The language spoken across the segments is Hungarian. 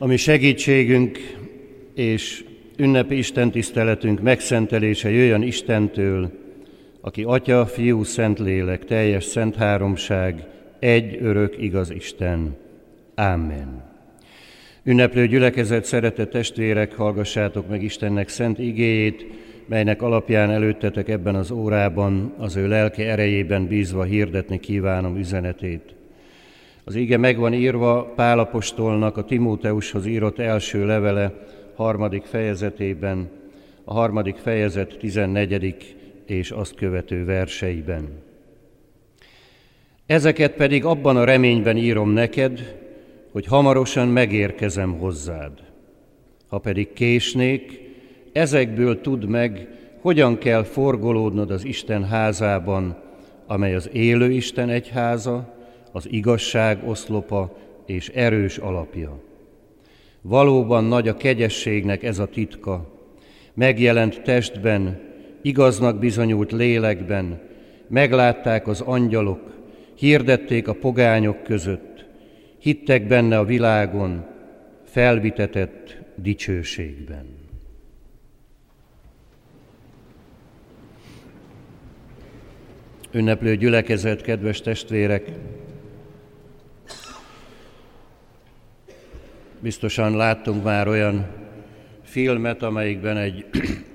Ami segítségünk és ünnepi istentiszteletünk megszentelése jöjjön Istentől, aki Atya, Fiú, Szentlélek, teljes szent háromság, egy örök igaz Isten. Ámen. Ünneplő gyülekezet, szeretett testvérek, hallgassátok meg Istennek szent igéjét, melynek alapján előttetek ebben az órában az ő lelke erejében bízva hirdetni kívánom üzenetét. Az ige meg van írva Pál apostolnak a Timóteushoz írott első levele 3. fejezetében, a 3. fejezet 14. és azt követő verseiben. Ezeket pedig abban a reményben írom neked, hogy hamarosan megérkezem hozzád. Ha pedig késnék, ezekből tudd meg, hogyan kell forgolódnod az Isten házában, amely az élő Isten egyháza, az igazság oszlopa és erős alapja. Valóban nagy a kegyességnek ez a titka, megjelent testben, igaznak bizonyult lélekben, meglátták az angyalok, hirdették a pogányok között, hittek benne a világon, felvitetett dicsőségben. Ünneplő gyülekezet, kedves testvérek! Biztosan láttunk már olyan filmet, amelyikben egy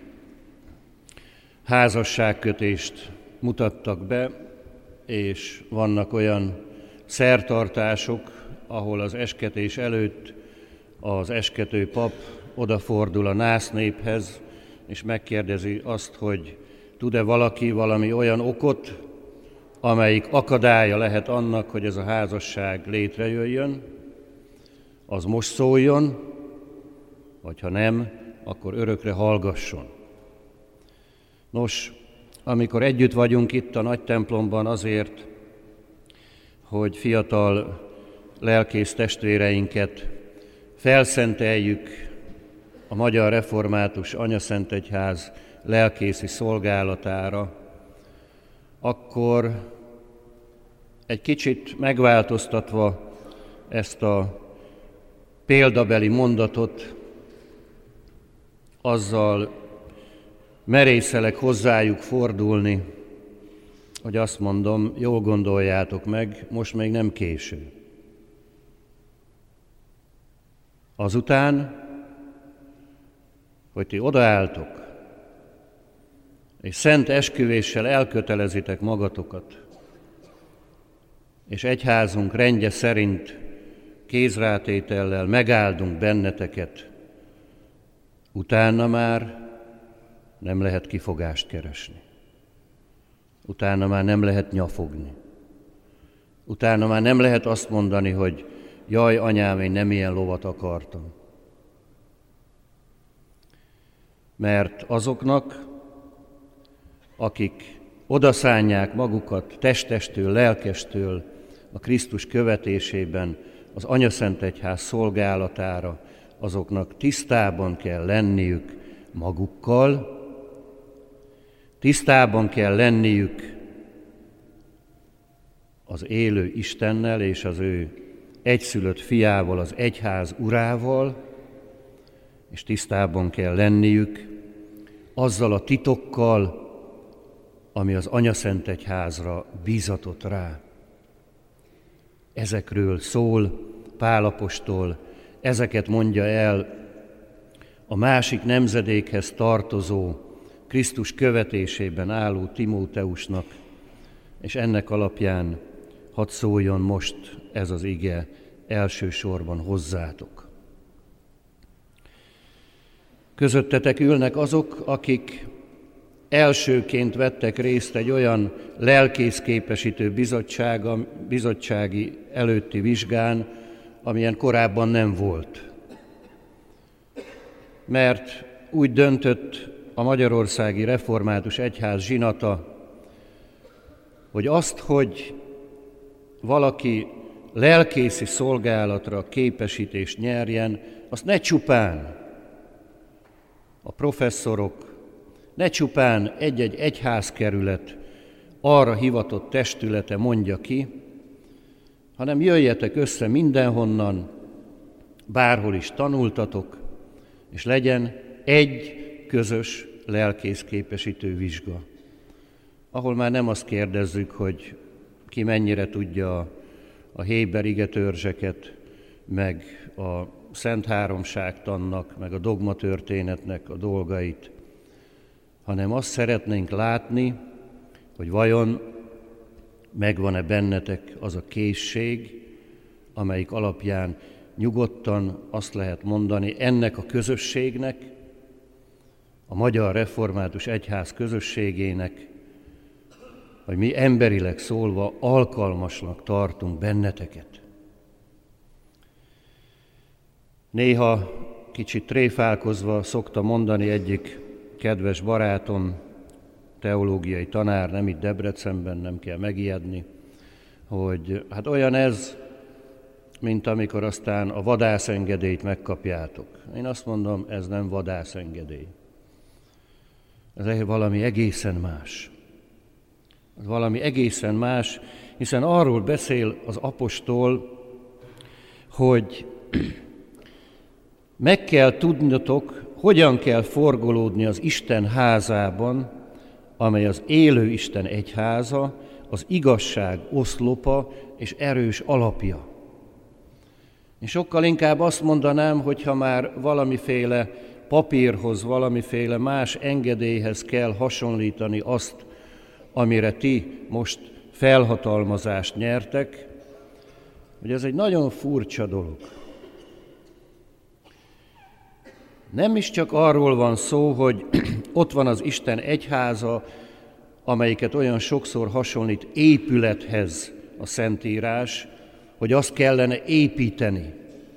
házasságkötést mutattak be, és vannak olyan szertartások, ahol az esketés előtt az eskető pap odafordul a násznéphez, és megkérdezi azt, hogy tud-e valaki valami olyan okot, amelyik akadálya lehet annak, hogy ez a házasság létrejöjjön, az most szóljon, vagy ha nem, akkor örökre hallgasson. Nos, amikor együtt vagyunk itt a nagy templomban azért, hogy fiatal lelkész testvéreinket felszenteljük a Magyar Református Anyaszentegyház lelkészi szolgálatára, akkor egy kicsit megváltoztatva ezt a példabeli mondatot, azzal merészelek hozzájuk fordulni, hogy azt mondom, jól gondoljátok meg, most még nem késő. Azután, hogy ti odaálltok, és szent esküvéssel elkötelezitek magatokat, és egyházunk rendje szerint kézrátétellel megáldunk benneteket, utána már nem lehet kifogást keresni. Utána már nem lehet nyafogni. Utána már nem lehet azt mondani, hogy jaj, anyám, én nem ilyen lovat akartam. Mert azoknak, akik odaszánják magukat testestől, lelkestől a Krisztus követésében az Anyaszentegyház szolgálatára, azoknak tisztában kell lenniük magukkal, tisztában kell lenniük az élő Istennel és az ő egyszülött fiával, az egyház urával, és tisztában kell lenniük azzal a titokkal, ami az Anyaszentegyházra bízatott rá. Ezekről szól Pál apostol, ezeket mondja el a másik nemzedékhez tartozó, Krisztus követésében álló Timóteusnak, és ennek alapján hadd szóljon most ez az ige elsősorban hozzátok. Közöttetek ülnek azok, akik elsőként vettek részt egy olyan lelkészképesítő bizottsági előtti vizsgán, amilyen korábban nem volt. Mert úgy döntött a Magyarországi Református Egyház zsinata, hogy azt, hogy valaki lelkészi szolgálatra képesítést nyerjen, azt ne csupán a professzorok, ne csupán egy-egy egyházkerület arra hivatott testülete mondja ki, hanem jöjjetek össze mindenhonnan, bárhol is tanultatok, és legyen egy közös lelkészképesítő vizsga, ahol már nem azt kérdezzük, hogy ki mennyire tudja a Héber igetörzseket, meg a Szent Háromságtannak, meg a dogmatörténetnek a dolgait, hanem azt szeretnénk látni, hogy vajon megvan-e bennetek az a készség, amelyik alapján nyugodtan azt lehet mondani ennek a közösségnek, a Magyar Református Egyház közösségének, hogy mi emberileg szólva alkalmasnak tartunk benneteket. Néha kicsit tréfálkozva szokta mondani egyik kedves barátom, teológiai tanár, nem itt Debrecenben, nem kell megijedni, hogy hát olyan ez, mint amikor aztán a vadászengedélyt megkapjátok. Én azt mondom, ez nem vadászengedély. Ez valami egészen más. Ez valami egészen más, hiszen arról beszél az apostol, hogy meg kell tudnotok, hogyan kell forgolódni az Isten házában, amely az élő Isten egyháza, az igazság oszlopa és erős alapja. Én sokkal inkább azt mondanám, hogy ha már valamiféle papírhoz, valamiféle más engedélyhez kell hasonlítani azt, amire ti most felhatalmazást nyertek, hogy ez egy nagyon furcsa dolog. Nem is csak arról van szó, hogy ott van az Isten egyháza, amelyiket olyan sokszor hasonlít épülethez a Szentírás, hogy azt kellene építeni.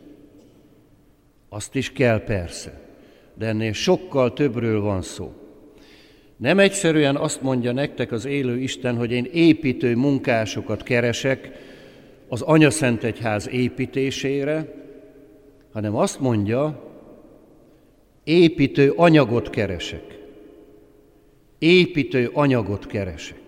Azt is kell persze, de ennél sokkal többről van szó. Nem egyszerűen azt mondja nektek az élő Isten, hogy én építő munkásokat keresek az Anyaszentegyház építésére, hanem azt mondja, építő anyagot keresek. Építő anyagot keresek.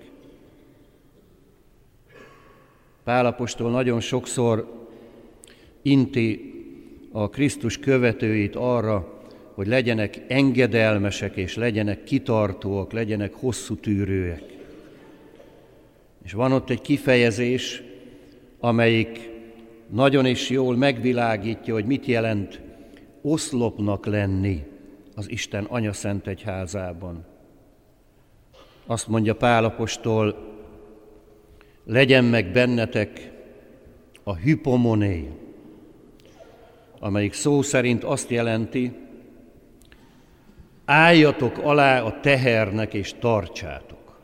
Pál apostol nagyon sokszor inti a Krisztus követőit arra, hogy legyenek engedelmesek és legyenek kitartóak, legyenek hosszú tűrőek. És van ott egy kifejezés, amelyik nagyon is jól megvilágítja, hogy mit jelent oszlopnak lenni az Isten Anyaszentegyházában. Azt mondja Pál apostol, legyen meg bennetek a hypomoné, amelyik szó szerint azt jelenti, álljatok alá a tehernek és tartsátok.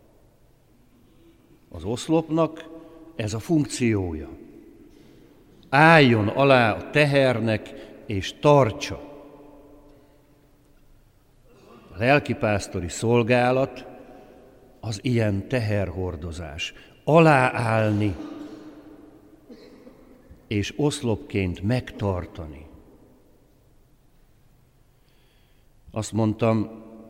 Az oszlopnak ez a funkciója. Álljon alá a tehernek és tartsa. A lelkipásztori szolgálat az ilyen teherhordozás. Aláállni és oszlopként megtartani. Azt mondtam,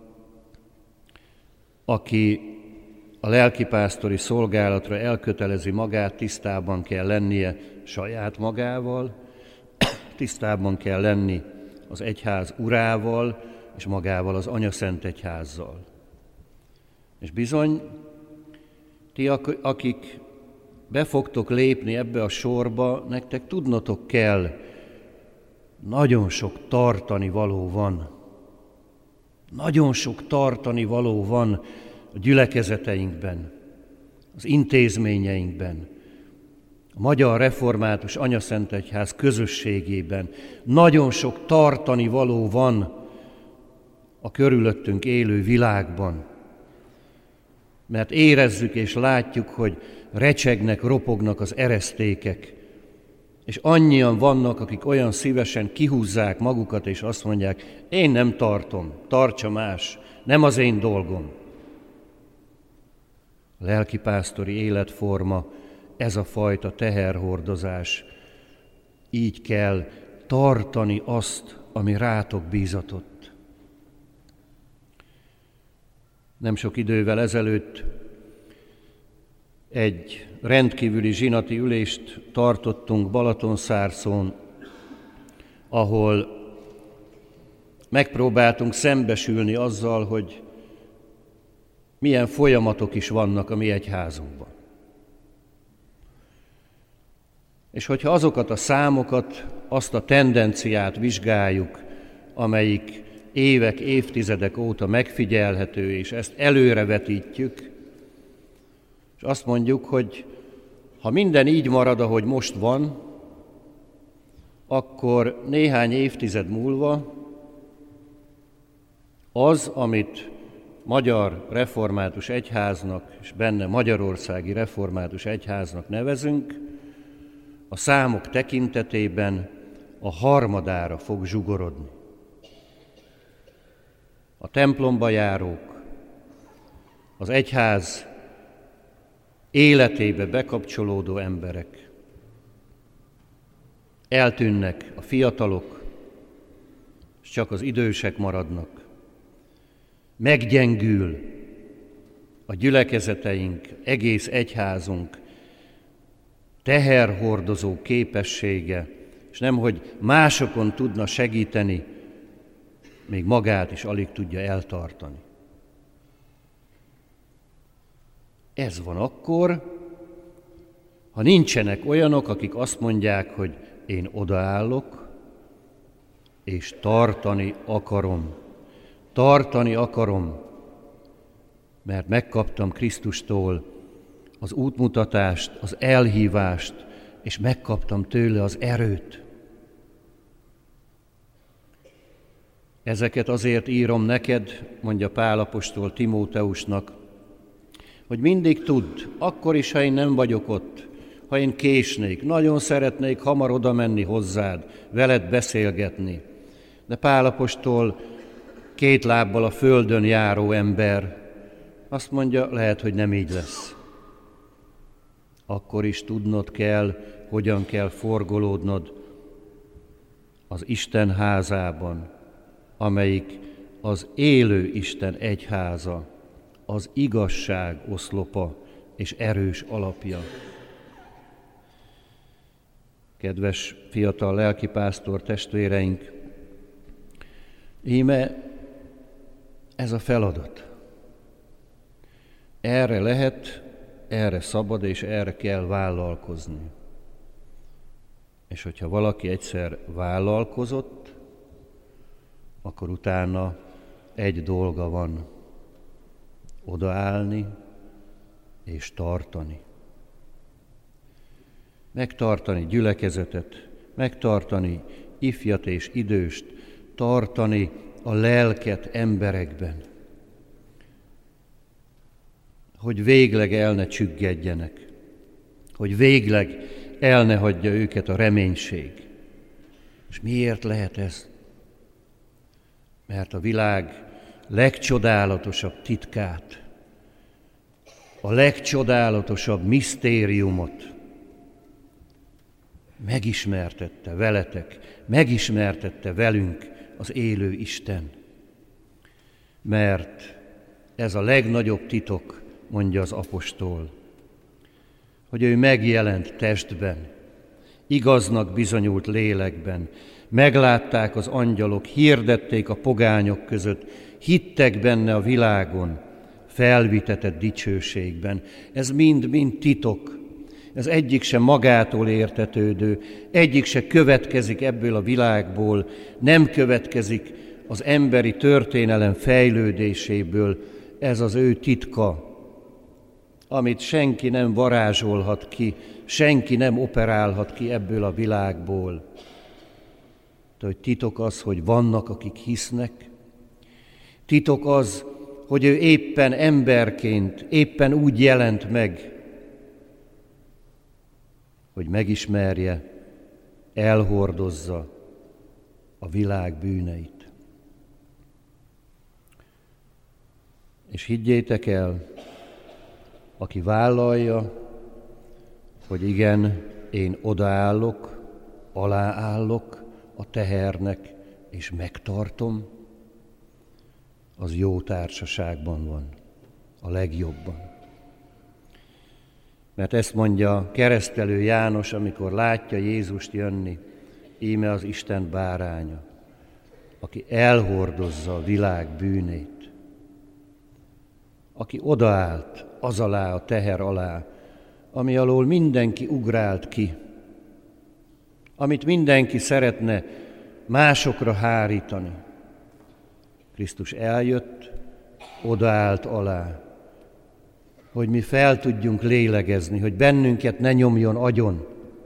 aki a lelkipásztori szolgálatra elkötelezi magát, tisztában kell lennie saját magával, tisztában kell lenni az egyház urával, és magával az Anyaszentegyházzal. És bizony, ti, akik be fogtok lépni ebbe a sorba, nektek tudnotok kell, nagyon sok tartani való van. Nagyon sok tartani való van a gyülekezeteinkben, az intézményeinkben, a Magyar Református Anyaszentegyház közösségében. Nagyon sok tartani való van a körülöttünk élő világban, mert érezzük és látjuk, hogy recsegnek, ropognak az eresztékek, és annyian vannak, akik olyan szívesen kihúzzák magukat, és azt mondják, én nem tartom, tartsa más, nem az én dolgom. A lelkipásztori életforma, ez a fajta teherhordozás. Így kell tartani azt, ami rátok bízatott. Nem sok idővel ezelőtt egy rendkívüli zsinati ülést tartottunk Balatonszárszón, ahol megpróbáltunk szembesülni azzal, hogy milyen folyamatok is vannak a mi egyházunkban. És hogyha azokat a számokat, azt a tendenciát vizsgáljuk, amelyik évek, évtizedek óta megfigyelhető, és ezt előrevetítjük, és azt mondjuk, hogy ha minden így marad, ahogy most van, akkor néhány évtized múlva az, amit Magyar Református Egyháznak, és benne Magyarországi Református Egyháznak nevezünk, a számok tekintetében a harmadára fog zsugorodni. A templomba járók, az egyház életébe bekapcsolódó emberek, eltűnnek a fiatalok, és csak az idősek maradnak. Meggyengül a gyülekezeteink, egész egyházunk teherhordozó képessége, és nemhogy másokon tudna segíteni, még magát is alig tudja eltartani. Ez van akkor, ha nincsenek olyanok, akik azt mondják, hogy én odaállok, és tartani akarom, mert megkaptam Krisztustól az útmutatást, az elhívást, és megkaptam tőle az erőt. Ezeket azért írom neked, mondja Pál apostol Timóteusnak, hogy mindig tudd, akkor is, ha én nem vagyok ott, ha én késnék, nagyon szeretnék hamar oda menni hozzád, veled beszélgetni. De Pál apostol 2 lábbal a földön járó ember, azt mondja, lehet, hogy nem így lesz. Akkor is tudnod kell, hogyan kell forgolódnod az Isten házában, amelyik az élő Isten egyháza, az igazság oszlopa és erős alapja. Kedves fiatal lelkipásztor testvéreink, íme ez a feladat. Erre lehet, erre szabad és erre kell vállalkozni. És hogyha valaki egyszer vállalkozott, akkor utána egy dolga van: odaállni és tartani. Megtartani gyülekezetet, megtartani ifjat és időst, tartani a lelket emberekben, hogy végleg el ne csüggedjenek, hogy végleg el ne hagyja őket a reménység. És miért lehet ez? Mert a világ legcsodálatosabb titkát, a legcsodálatosabb misztériumot megismertette veletek, megismertette velünk az élő Isten. Mert ez a legnagyobb titok, mondja az apostol, hogy ő megjelent testben, igaznak bizonyult lélekben, meglátták az angyalok, hirdették a pogányok között, hittek benne a világon, felvitetett dicsőségben. Ez mind titok. Ez egyik sem magától értetődő, egyik se következik ebből a világból, nem következik az emberi történelem fejlődéséből. Ez az ő titka, amit senki nem varázsolhat ki, senki nem operálhat ki ebből a világból. De hogy titok az, hogy vannak, akik hisznek, titok az, hogy ő éppen emberként, éppen úgy jelent meg, hogy megismerje, elhordozza a világ bűneit. És higgyétek el, aki vállalja, hogy igen, én odaállok, aláállok a tehernek, és megtartom, az jó társaságban van, a legjobban. Mert ezt mondja keresztelő János, amikor látja Jézust jönni. íme az Isten báránya, aki elhordozza a világ bűnét, aki odaállt az alá, a teher alá, ami alól mindenki ugrált ki, amit mindenki szeretne másokra hárítani. Krisztus eljött, odaállt alá, hogy mi fel tudjunk lélegezni, hogy bennünket ne nyomjon agyon.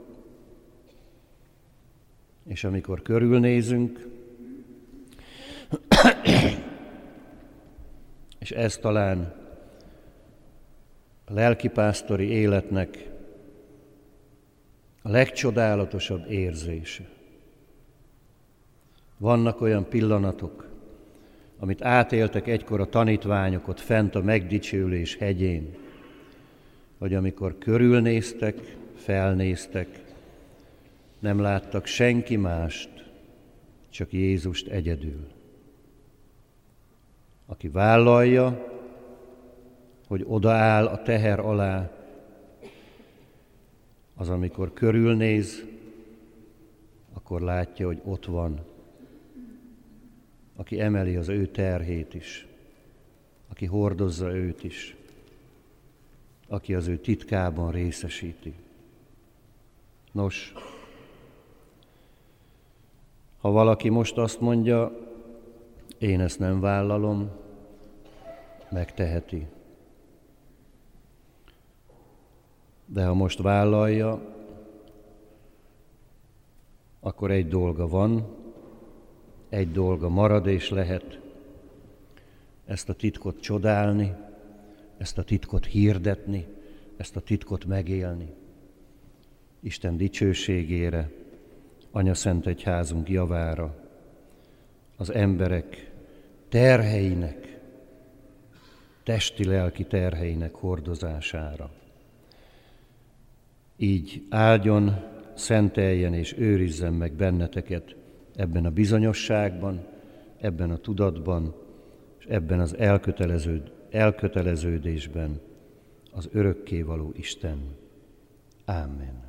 És amikor körülnézünk, és ez talán a lelkipásztori életnek a legcsodálatosabb érzése. Vannak olyan pillanatok, amit átéltek egykor a tanítványok ott fent a megdicsőlés hegyén, hogy amikor körülnéztek, felnéztek, nem láttak senki mást, csak Jézust egyedül. Aki vállalja, hogy odaáll a teher alá, az amikor körülnéz, akkor látja, hogy ott van, aki emeli az ő terhét is, aki hordozza őt is, aki az ő titkában részesíti. Nos, ha valaki most azt mondja, én ezt nem vállalom, megteheti. De ha most vállalja, akkor egy dolga van, egy dolga marad és lehet, ezt a titkot csodálni, ezt a titkot hirdetni, ezt a titkot megélni. Isten dicsőségére, Anyaszent Egyházunk javára, az emberek terheinek, testi-lelki terheinek hordozására. Így áldjon, szenteljen és őrizzen meg benneteket ebben a bizonyosságban, ebben a tudatban, és ebben az elköteleződésben az örökkévaló Isten. Ámen.